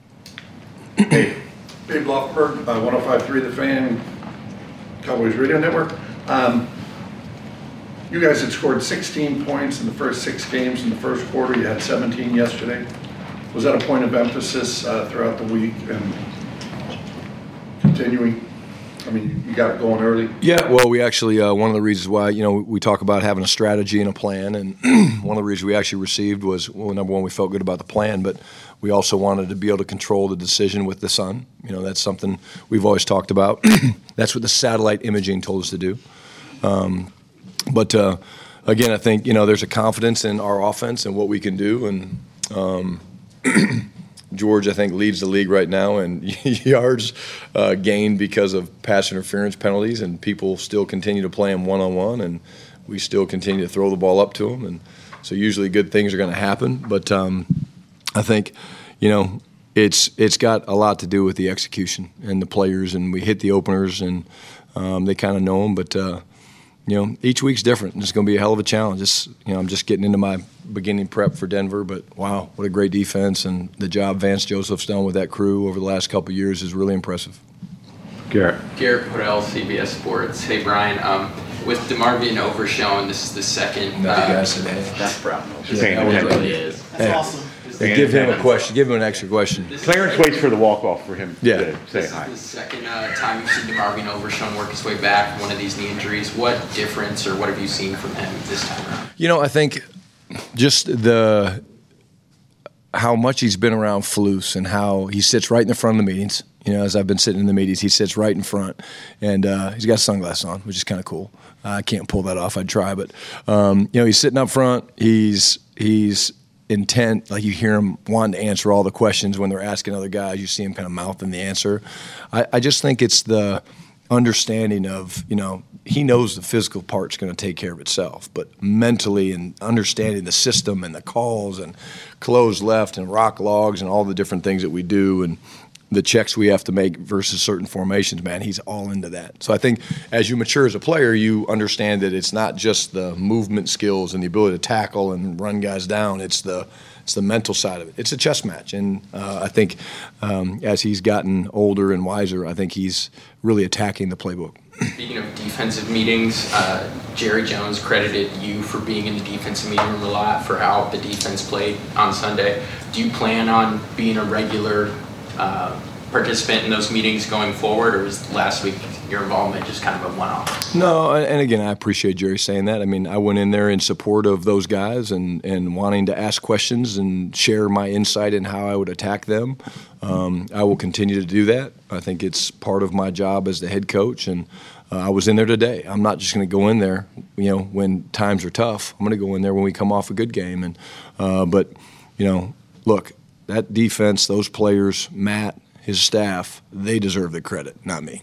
Dave Loffberg, uh, one oh five point three The Fan, Cowboys Radio Network. Um, you guys had scored sixteen points in the first six games in the first quarter. You had seventeen yesterday. Was that a point of emphasis uh, throughout the week and continuing? I mean, you got it going early. Yeah, well, we actually, uh, one of the reasons why, you know, we talk about having a strategy and a plan, and one of the reasons we actually received was, well, number one, we felt good about the plan, but we also wanted to be able to control the decision with the sun. You know, that's something we've always talked about. That's what the satellite imaging told us to do. Um, but, uh, again, I think, you know, there's a confidence in our offense and what we can do, and um, George, I think, leads the league right now in yards uh, gained because of pass interference penalties, and people still continue to play him one-on-one, and we still continue to throw the ball up to him. And so usually good things are going to happen. But um, I think, you know, it's it's got a lot to do with the execution and the players, and we hit the openers, and um, they kind of know them. But uh, you know, each week's different, and it's going to be a hell of a challenge. It's, you know, I'm just getting into my beginning prep for Denver, but wow, what a great defense, and the job Vance Joseph's done with that crew over the last couple of years is really impressive. Garrett. Garrett Podell, C B S Sports. Hey, Brian. Um, with DeMar being overshown, this is the second. Another uh, guy today. That's Brown. Just hanging It his head. really is. That's Hey. awesome. Hey, give him a question. Give him an extra question. Clarence waits for the walk-off for him Yeah. to say This hi. is the second uh, time you've seen DeMar being overshown work his way back from one of these knee injuries. What difference or what have you seen from him this time around? You know, I think just the how much he's been around Flus and how he sits right in the front of the meetings. You know, as I've been sitting in the meetings, he sits right in front, and uh, he's got sunglasses on, which is kind of cool. I can't pull that off. I'd try, but um, you know, he's sitting up front. He's he's intent, like you hear him wanting to answer all the questions when they're asking other guys. You see him kind of mouthing the answer. I, I just think it's the understanding of, you know, he knows the physical part's going to take care of itself, but mentally and understanding the system and the calls and close left and rock logs and all the different things that we do and the checks we have to make versus certain formations, man, he's all into that. So I think as you mature as a player, you understand that it's not just the movement skills and the ability to tackle and run guys down. It's the it's the mental side of it. It's a chess match. And uh, I think um, as he's gotten older and wiser, I think he's really attacking the playbook. Speaking of defensive meetings, uh, Jerry Jones credited you for being in the defensive meeting room a lot for how the defense played on Sunday. Do you plan on being a regular Uh, participant in those meetings going forward, or was last week your involvement just kind of a one-off? No, and again, I appreciate Jerry saying that. I mean, I went in there in support of those guys and, and wanting to ask questions and share my insight in how I would attack them. Um, I will continue to do that. I think it's part of my job as the head coach, and uh, I was in there today. I'm not just going to go in there, you know, when times are tough. I'm going to go in there when we come off a good game. And uh, but, you know, look, that defense, those players, Matt, his staff, they deserve the credit, not me.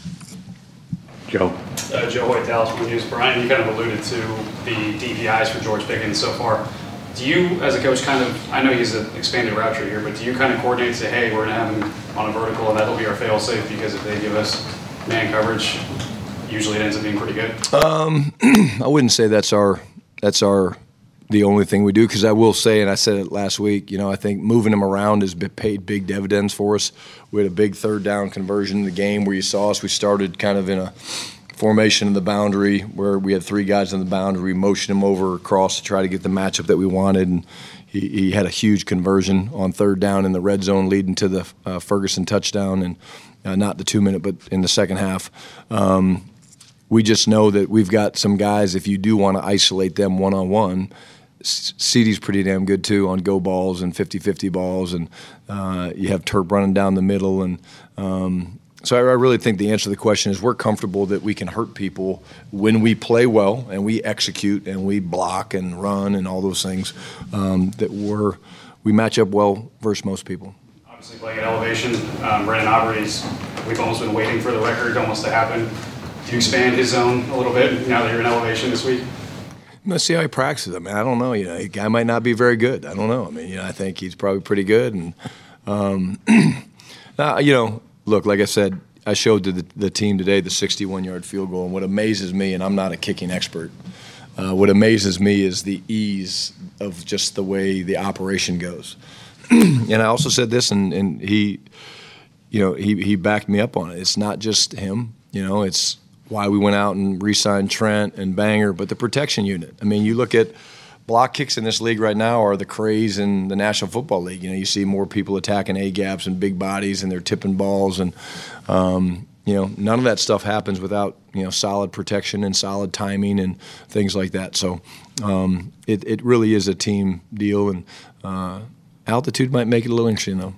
Joe. Uh, Joe Hoyt, Dallas Morning News. Brian, you kind of alluded to the D P Is for George Pickens so far. Do you, as a coach, kind of, I know he's an expanded route tree here, but do you kind of coordinate and say, hey, we're going to have him on a vertical and that'll be our fail-safe because if they give us man coverage, usually it ends up being pretty good? Um, I wouldn't say that's our that's our the only thing we do, because I will say, and I said it last week, you know, I think moving them around has been paid big dividends for us. We had a big third down conversion in the game where you saw us. We started kind of in a formation in the boundary where we had three guys in the boundary, motioned him over across to try to get the matchup that we wanted, and he, he had a huge conversion on third down in the red zone leading to the uh, Ferguson touchdown, and uh, not the two-minute, but in the second half. Um, we just know that we've got some guys, if you do want to isolate them one-on-one, C D's pretty damn good too on go balls and fifty-fifty balls, and uh, you have Turp running down the middle, and um, so I, I really think the answer to the question is we're comfortable that we can hurt people when we play well and we execute and we block and run and all those things. Um, that we're we match up well versus most people. Obviously playing at elevation, um, Brandon Aubrey's, we've almost been waiting for the record almost to happen. Do you expand his zone a little bit now that you're in elevation this week? Let's see how he practices. I mean, I don't know. You know, the guy might not be very good. I don't know. I mean, you know, I think he's probably pretty good. And, um, uh, you know, look, like I said, I showed to the, the team today the sixty-one-yard field goal. And what amazes me, and I'm not a kicking expert, uh, what amazes me is the ease of just the way the operation goes. And I also said this, and, and he, you know, he, he backed me up on it. It's not just him. You know, it's why we went out and re-signed Trent and Banger, but the protection unit. I mean, you look at block kicks in this league right now are the craze in the National Football League. You know, you see more people attacking A-gaps and big bodies, and they're tipping balls, and um, you know, none of that stuff happens without, you know, solid protection and solid timing and things like that. So um, it it really is a team deal, and uh, altitude might make it a little interesting though.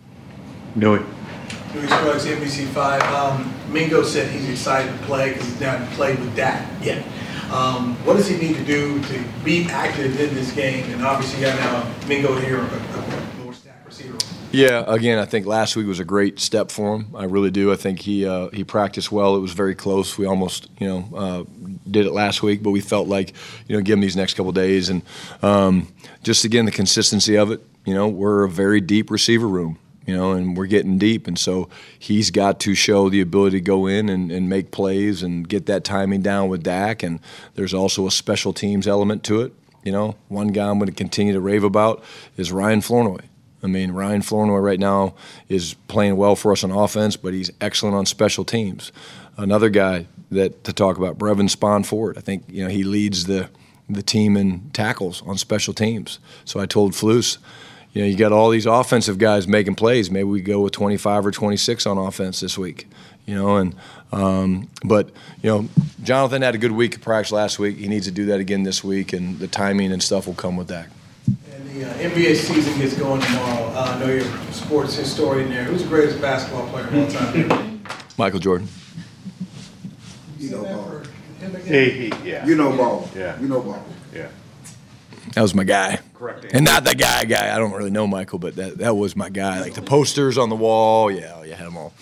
Newy. Newy Scruggs, N B C five. Um, Mingo said he's excited to play because he's not played with Dak yet. Um, what does he need to do to be active in this game? And obviously, you got now Mingo here, a, a more stacked receiver. Yeah, again, I think last week was a great step for him. I really do. I think he uh, he practiced well. It was very close. We almost, you know, uh, did it last week, but we felt like, you know, give him these next couple of days, and um, just again the consistency of it. You know, we're a very deep receiver room. you know, and we're getting deep. And so he's got to show the ability to go in and, and make plays and get that timing down with Dak. And there's also a special teams element to it. You know, one guy I'm going to continue to rave about is Ryan Flournoy. I mean, Ryan Flournoy right now is playing well for us on offense, but he's excellent on special teams. Another guy that to talk about, Brevin Spon-Ford. I think, you know, he leads the the team in tackles on special teams. So I told Flus, you know, you got all these offensive guys making plays. Maybe we go with twenty-five or twenty-six on offense this week, you know. And um, but you know, Jonathan had a good week of practice last week. He needs to do that again this week, and the timing and stuff will come with that. And the uh, N B A season gets going tomorrow. Uh, I know you're a sports historian there. Who's the greatest basketball player of all time? Michael Jordan. You know ball. He, he, yeah. You know ball. Yeah. You know ball. Yeah. That was my guy. Correct. And not the guy, guy. I don't really know Michael, but that, that was my guy. Like the posters on the wall. Yeah, you had them all.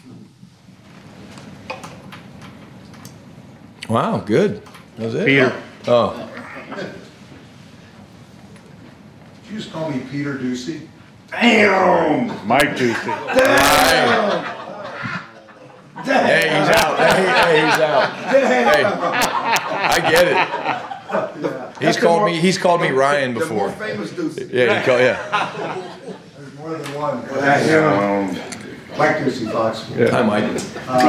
Wow, good. That was it. Peter. Oh. Did you just call me Peter Ducey? Damn! Mike Ducey. Damn! Hey, he's out. Hey, hey, he's out. Hey, I get it. He's called me. He's called me Ryan The before. more famous Ducey. Yeah, he called. Yeah. There's more than one. Damn. Mike Ducey, Fox. Yeah. Hi, Mike.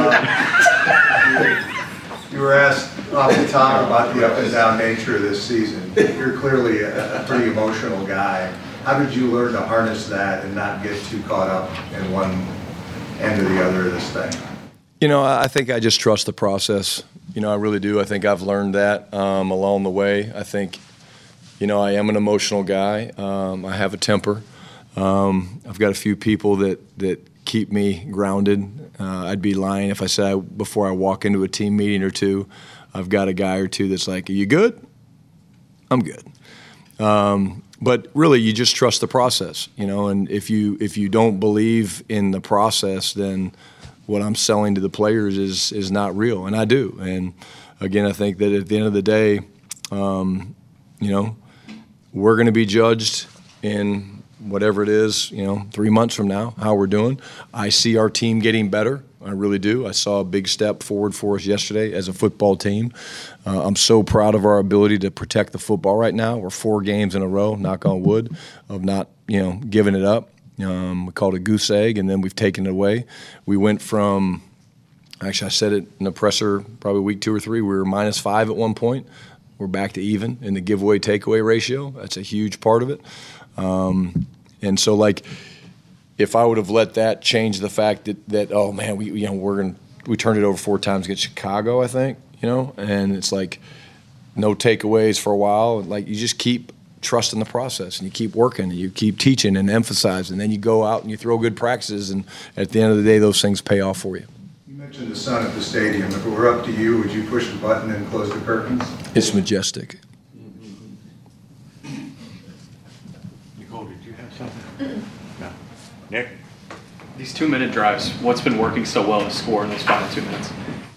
Uh, you were asked off the top about the up and down nature of this season. You're clearly a, a pretty emotional guy. How did you learn to harness that and not get too caught up in one end or the other of this thing? You know, I think I just trust the process. You know, I really do. I think I've learned that um, along the way. I think, you know, I am an emotional guy. Um, I have a temper. Um, I've got a few people that, that keep me grounded. Uh, I'd be lying if I said I, before I walk into a team meeting or two, I've got a guy or two that's like, are you good? I'm good. Um, but really, you just trust the process, you know, and if you if you don't believe in the process, then what I'm selling to the players is is not real, and I do. And again, I think that at the end of the day, um, you know, we're going to be judged in whatever it is, you know, three months from now, how we're doing. I see our team getting better. I really do. I saw a big step forward for us yesterday as a football team. Uh, I'm so proud of our ability to protect the football right now. We're four games in a row, knock on wood, of not, you know, giving it up. Um, we called it a goose egg, and then we've taken it away. We went from, actually I said it in the presser probably week two or three, we were minus five at one point. We're back to even in the giveaway takeaway ratio. That's a huge part of it. Um, and so, like, if I would have let that change the fact that, that oh man, we you know we're gonna we turned it over four times against Chicago, I think, you know, and it's like no takeaways for a while. Like you just keep trusting the process and you keep working and you keep teaching and emphasizing, and then you go out and you throw good practices, and at the end of the day, those things pay off for you. You mentioned the sun at the stadium. If it were up to you, would you push the button and close the curtains? It's majestic. Nicole, did you have something? No. Nick? These two-minute drives, what's been working so well to score in those final two minutes?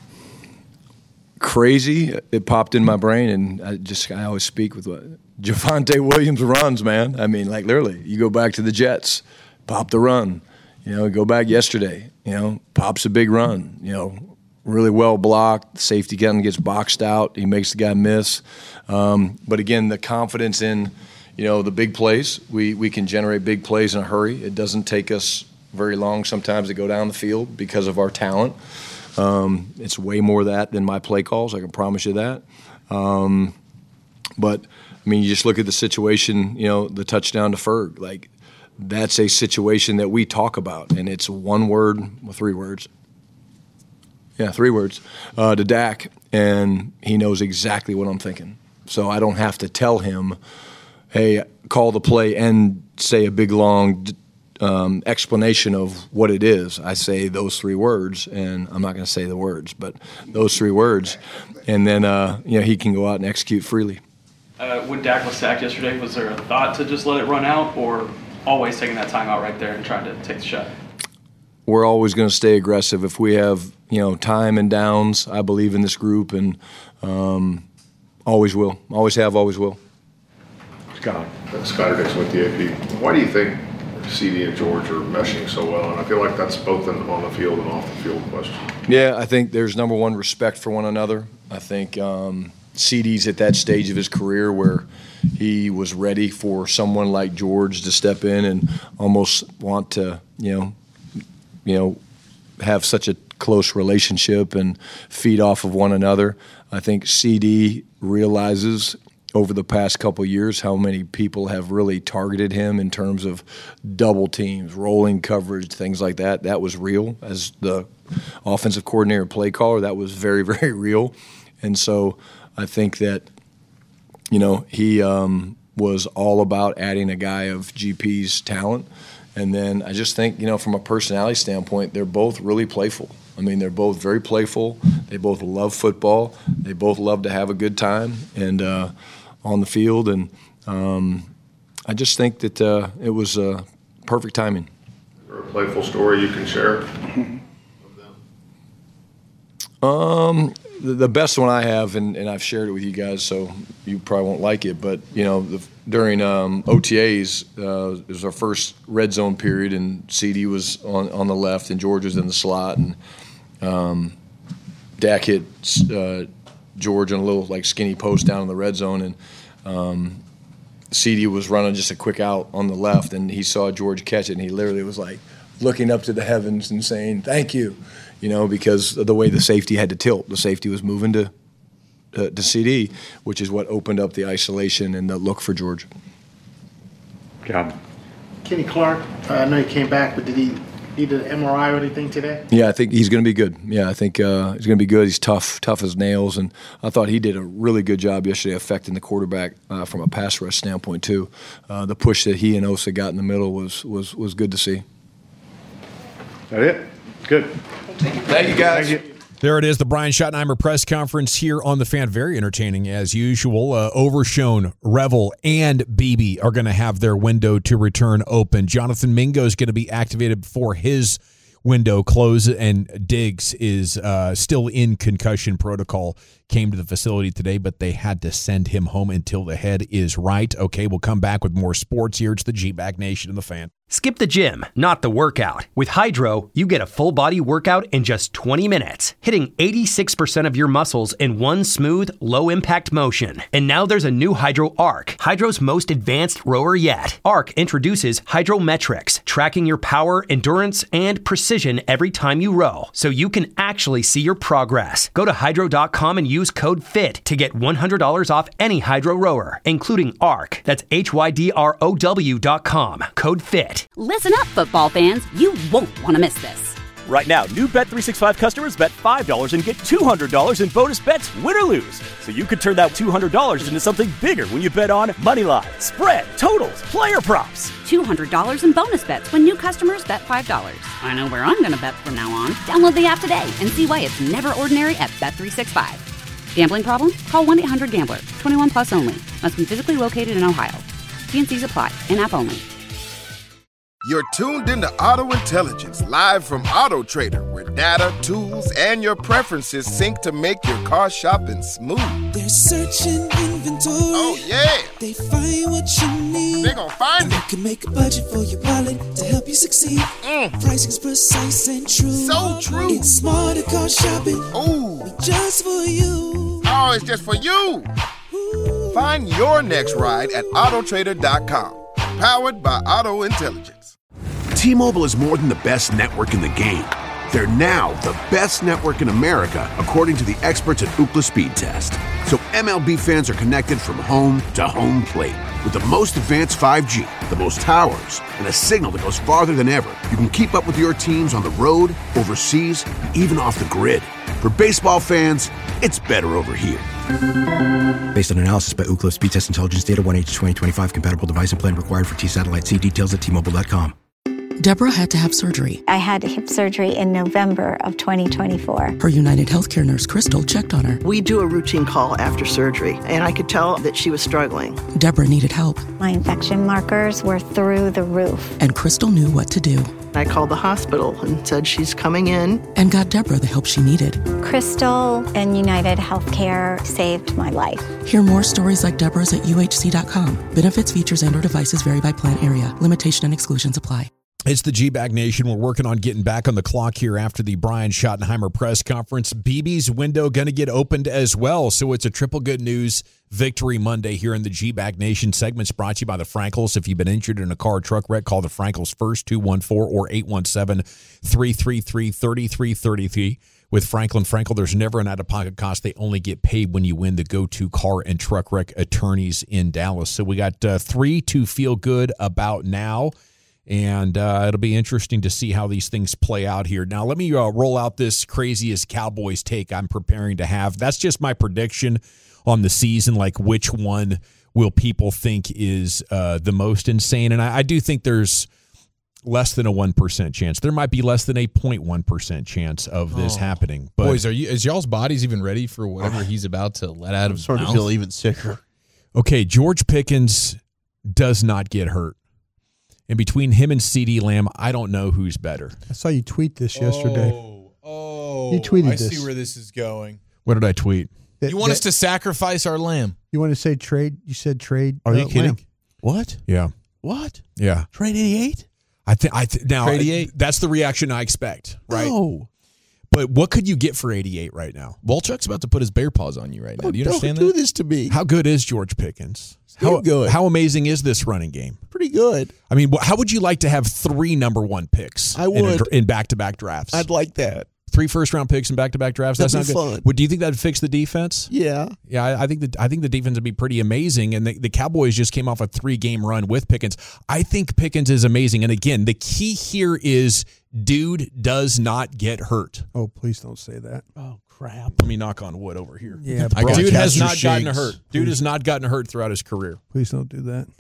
Crazy. It popped in my brain, and I just I always speak with what Javonte Williams runs, man. I mean, like literally, you go back to the Jets, pop the run. You know, go back yesterday, you know, pops a big run, you know, really well blocked. The safety gun gets boxed out. He makes the guy miss. Um, but again, the confidence in, you know, the big plays. We we can generate big plays in a hurry. It doesn't take us very long sometimes to go down the field because of our talent. Um, it's way more of that than my play calls, I can promise you that. Um, but, I mean, you just look at the situation, you know, the touchdown to Ferg. Like, that's a situation that we talk about, and it's one word, well, three words. Yeah, three words, uh, to Dak, and he knows exactly what I'm thinking. So I don't have to tell him, hey, call the play and say a big, long um, explanation of what it is. I say those three words, and I'm not going to say the words, but those three words, and then uh, you know, he can go out and execute freely. Uh, when Dak was sacked yesterday, was there a thought to just let it run out, or always taking that time out right there and trying to take the shot? We're always going to stay aggressive. If we have, you know, time and downs, I believe in this group, and um, always will. Always have, always will. Scott. Scott Dixon with the A P. Why do you think C D and George are meshing so well, and I feel like that's both an on the field and off the field question. Yeah, I think there's, number one, respect for one another. I think um, C D's at that stage of his career where he was ready for someone like George to step in and almost want to, you know, you know, have such a close relationship and feed off of one another. I think C D realizes over the past couple of years how many people have really targeted him in terms of double teams, rolling coverage, things like that. That was real. As the offensive coordinator and play caller, that was very, very real. And so I think that, you know, he um, was all about adding a guy of G P's talent. And then I just think, you know, from a personality standpoint, they're both really playful. I mean, they're both very playful. They both love football. They both love to have a good time and uh, on the field. And um, I just think that uh, it was uh, perfect timing. Is there a playful story you can share? Um, the, the best one I have, and, and I've shared it with you guys, so you probably won't like it, but, you know, the, during um, O T As, uh, it was our first red zone period, and C D was on, on the left, and George was in the slot, and um, Dak hit uh, George on a little, like, skinny post down in the red zone, and um, C D was running just a quick out on the left, and he saw George catch it, and he literally was, like, looking up to the heavens and saying, "Thank you," you know, because of the way the safety had to tilt. The safety was moving to Uh, to C D, which is what opened up the isolation and the look for George. Got Kenny Clark, uh, I know he came back, but did he need an M R I or anything today? Yeah, I think he's going to be good. Yeah, I think uh, he's going to be good. He's tough, tough as nails, and I thought he did a really good job yesterday affecting the quarterback uh, from a pass rush standpoint too. Uh, the push that he and Osa got in the middle was was was good to see. That it? Good. Thank you, Thank you guys. Thank you. There it is, the Brian Schottenheimer press conference here on The Fan. Very entertaining as usual. Uh, Overshone, Revel, and Beebe are going to have their window to return open. Jonathan Mingo is going to be activated before his window closes, and Diggs is uh, still in concussion protocol. Came to the facility today, but they had to send him home until the head is right. Okay, we'll come back with more sports here. It's the G-Bag Nation and The Fan. Skip the gym, not the workout. With Hydro, you get a full-body workout in just twenty minutes, hitting eighty-six percent of your muscles in one smooth, low-impact motion. And now there's a new Hydro Arc, Hydro's most advanced rower yet. Arc introduces Hydrometrics, tracking your power, endurance, and precision every time you row, so you can actually see your progress. Go to hydro dot com and use code FIT to get one hundred dollars off any Hydro rower, including Arc. That's H Y D R O W dot com. Code FIT. Listen up, football fans. You won't want to miss this. Right now, new Bet three sixty-five customers bet five dollars and get two hundred dollars in bonus bets, win or lose. So you could turn that two hundred dollars into something bigger when you bet on money line, spread, totals, player props. two hundred dollars in bonus bets when new customers bet five dollars. I know where I'm going to bet from now on. Download the app today and see why it's never ordinary at Bet three sixty-five. Gambling problem? Call one eight hundred gambler. twenty-one plus only. Must be physically located in Ohio. T and C's apply. In-app only. You're tuned into Auto Intelligence, live from Auto Trader, where data, tools, and your preferences sync to make your car shopping smooth. They're searching inventory. Oh, yeah. They find what you need. They gon' find and it. You can make a budget for your wallet to help you succeed. Mm. Pricing's precise and true. So true. It's smarter car shopping. Ooh. Just for you. Oh, it's just for you. Ooh. Find your next ride at auto trader dot com. Powered by Auto Intelligence. T-Mobile is more than the best network in the game. They're now the best network in America, according to the experts at Ookla Speed Test. So M L B fans are connected from home to home plate. With the most advanced five G, the most towers, and a signal that goes farther than ever, you can keep up with your teams on the road, overseas, and even off the grid. For baseball fans, it's better over here. Based on analysis by Ookla Speed Test Intelligence Data, one H twenty twenty-five compatible device and plan required for T-Satellite. See details at T Mobile dot com. Deborah had to have surgery. I had hip surgery in November of twenty twenty-four. Her United Healthcare nurse, Crystal, checked on her. We do a routine call after surgery, and I could tell that she was struggling. Deborah needed help. My infection markers were through the roof. And Crystal knew what to do. I called the hospital and said she's coming in. And got Deborah the help she needed. Crystal and United Healthcare saved my life. Hear more stories like Deborah's at U H C dot com. Benefits, features, and or devices vary by plan area. Limitation and exclusions apply. It's the G-Bag Nation. We're working on getting back on the clock here after the Brian Schottenheimer press conference. B B's window going to get opened as well, so it's a triple good news victory Monday here in the G-Bag Nation. Segments brought to you by the Frankels. If you've been injured in a car or truck wreck, call the Frankels first, two one four or eight one seven, three three three, three three three three. With Franklin Frankel, there's never an out-of-pocket cost. They only get paid when you win, the go-to car and truck wreck attorneys in Dallas. So we got uh, three to feel good about now. And uh, it'll be interesting to see how these things play out here. Now, let me uh, roll out this craziest Cowboys take I'm preparing to have. That's just my prediction on the season, like which one will people think is uh, the most insane. And I, I do think there's less than a one percent chance. There might be less than a zero point one percent chance of this oh. happening. But Boys, are you? Is y'all's bodies even ready for whatever he's about to let out of his starting mouth? to feel even sicker. Okay, George Pickens does not get hurt. And between him and CeeDee Lamb, I don't know who's better. I saw you tweet this yesterday. Oh, oh you tweeted I this. see where this is going. What did I tweet? That, you want that, us to sacrifice our lamb? You want to say trade? You said trade. Are you uh, kidding? Lamb. What? Yeah. What? Yeah. Trade eighty-eight? I think I th- now Trade eighty-eight? That's the reaction I expect, right? No. But what could you get for eighty-eight right now? Volchuk's about to put his bear paws on you right now. Oh, do you understand don't that? do this to me. How good is George Pickens? How How good? How amazing is this running game? Pretty good. I mean, wh- how would you like to have three number one picks? I in a would. dr- in back-to-back drafts. I'd like that. Three first-round picks in back-to-back drafts. That'd That's be not good. fun. Would do you think that would fix the defense? Yeah. Yeah, I, I think the I think the defense would be pretty amazing. And the, the Cowboys just came off a three-game run with Pickens. I think Pickens is amazing. And again, the key here is dude does not get hurt. Oh, please don't say that. Oh, crap. Let me knock on wood over here. Yeah, I got dude has not shakes. gotten hurt. Dude has not gotten hurt throughout his career. Please don't do that.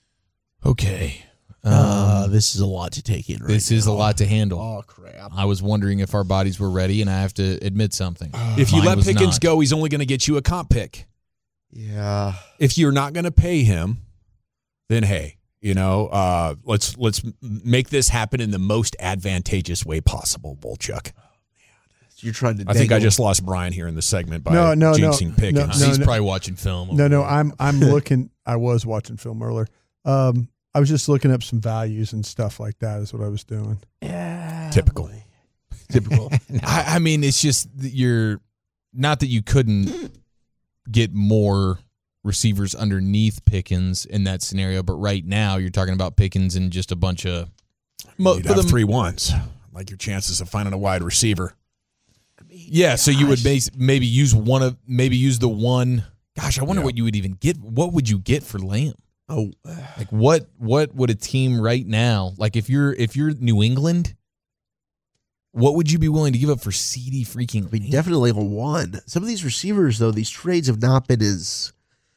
Okay. Uh, this is a lot to take in right This is a now. lot to handle. Oh, crap. I was wondering if our bodies were ready, and I have to admit something. If you Mine let was Pickens not. go, he's only going to get you a comp pick. Yeah. If you're not going to pay him, then hey, you know, uh, let's let's make this happen in the most advantageous way possible, Volchuk. You're trying to. I think I dangle- just lost Brian here in the segment by No, no, no, jinxing Pickens. no, He's no. probably watching film. No, over no. there. I'm I'm looking. I was watching film earlier. Um, I was just looking up some values and stuff like that. Is what I was doing. Yeah. Typical. Typical. I, I mean, it's just that you're not that you couldn't get more receivers underneath Pickens in that scenario, but right now you're talking about Pickens and just a bunch of mo- You'd for have the- three ones, like your chances of finding a wide receiver. Yeah, so you would base, maybe use one of maybe use the one. Gosh, I wonder Yeah. what you would even get. What would you get for Lamb? Oh, Like what what would a team right now, like if you're if you're New England, what would you be willing to give up for C D freaking I mean, Lamb? definitely a one. Some of these receivers, though, these trades have not been as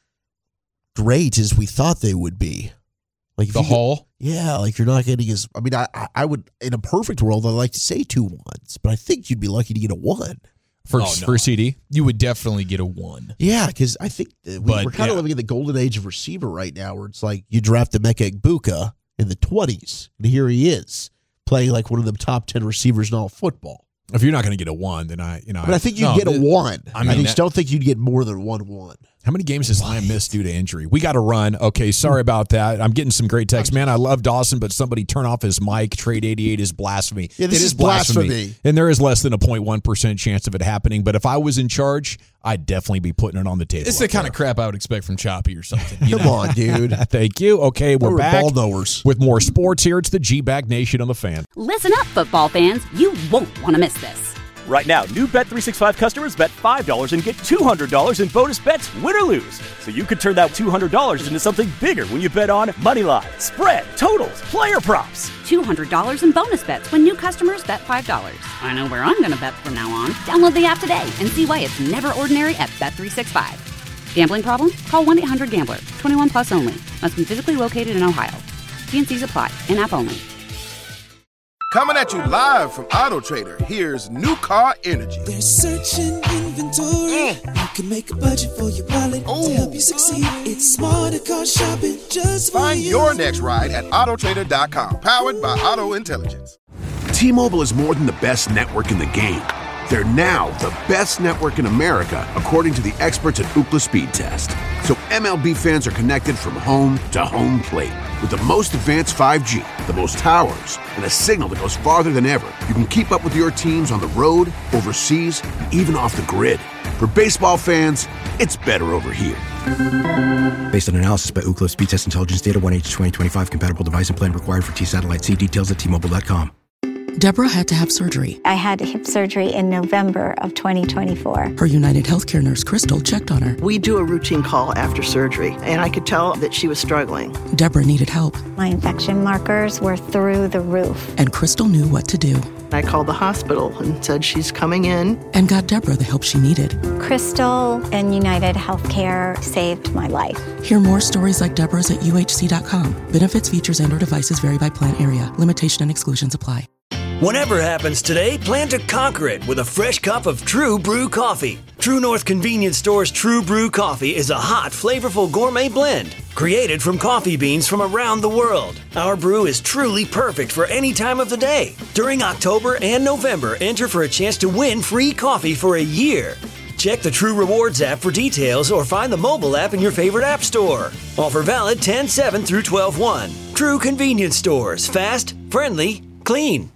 great as we thought they would be. Like if The you get- haul? yeah, like you're not getting as. I mean, I I- I would in a perfect world, I'd like to say two ones, but I think you'd be lucky to get a one. For, Oh, no. for C D? You would definitely get a one. Yeah, because I think that we, But, we're kind yeah. of living in the golden age of receiver right now, where it's like you draft Emeka Egbuka in the twenties, and here he is playing like one of the top ten receivers in all football. If you're not going to get a one, then I, you know, But I think you'd no, get a the- one. I I, mean, think that- don't think you'd get more than one one. how many games has Lamb missed due to injury? We got to run. Okay, sorry about that. I'm getting some great texts. Man, I love Dawson, but somebody turn off his mic. Trade eighty-eight is blasphemy. Yeah, this It is blasphemy. And there is less than a zero point one percent chance of it happening. But if I was in charge, I'd definitely be putting it on the table. It's the kind of crap I would expect from Choppy or something. You Come know? on, dude. Thank you. Okay, we're We're back ball knowers. with more sports here. It's the G-Bag Nation on the Fan. Listen up, football fans. You won't want to miss this. Right now, new Bet three sixty-five customers bet five dollars and get two hundred dollars in bonus bets, win or lose. So you could turn that two hundred dollars into something bigger when you bet on money line, spread, totals, player props. two hundred dollars in bonus bets when new customers bet five dollars. I know where I'm going to bet from now on. Download the app today and see why it's never ordinary at Bet three sixty-five. Gambling problem? Call one eight hundred gambler. twenty-one plus only. Must be physically located in Ohio. T and C's apply. In-app only. Coming at you live from Auto Trader, here's New Car Energy. They're searching inventory. Mm. You can make a budget for your wallet to help you succeed. It's smarter car shopping just for Find you. your next ride at auto trader dot com, powered by Auto Intelligence. T-Mobile is more than the best network in the game. They're now the best network in America, according to the experts at Ookla Speed Test. So M L B fans are connected from home to home plate. With the most advanced five G, the most towers, and a signal that goes farther than ever, you can keep up with your teams on the road, overseas, and even off the grid. For baseball fans, it's better over here. Based on analysis by Ookla Speed Test Intelligence Data, one H twenty twenty-five compatible device and plan required for T-Satellite. See details at T Mobile dot com. Deborah had to have surgery. I had hip surgery in November of twenty twenty-four. Her United Healthcare nurse, Crystal, checked on her. We do a routine call after surgery, and I could tell that she was struggling. Deborah needed help. My infection markers were through the roof. And Crystal knew what to do. I called the hospital and said she's coming in. And got Deborah the help she needed. Crystal and United Healthcare saved my life. Hear more stories like Deborah's at U H C dot com. Benefits, features, and or devices vary by plan area. Limitation and exclusions apply. Whatever happens today, plan to conquer it with a fresh cup of True Brew coffee. True North Convenience Store's True Brew coffee is a hot, flavorful gourmet blend created from coffee beans from around the world. Our brew is truly perfect for any time of the day. During October and November, enter for a chance to win free coffee for a year. Check the True Rewards app for details or find the mobile app in your favorite app store. Offer valid ten seven through twelve one. True Convenience Stores. Fast, friendly, clean.